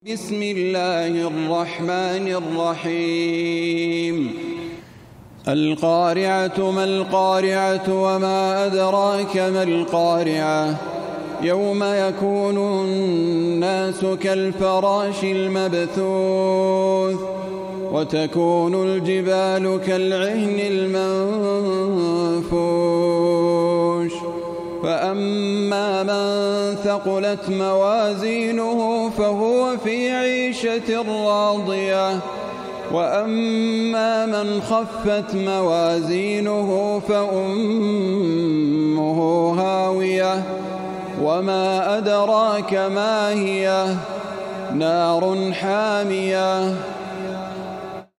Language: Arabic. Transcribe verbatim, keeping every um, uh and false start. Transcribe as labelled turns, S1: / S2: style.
S1: بسم الله الرحمن الرحيم القارعة ما القارعة وما أدراك ما القارعة يوم يكون الناس كالفراش المبثوث وتكون الجبال كالعهن المنفوش فأما من ثقلت موازينه فهو في عيشة راضية وأما من خفت موازينه فأمه هاوية وما أدراك ما هي نار حامية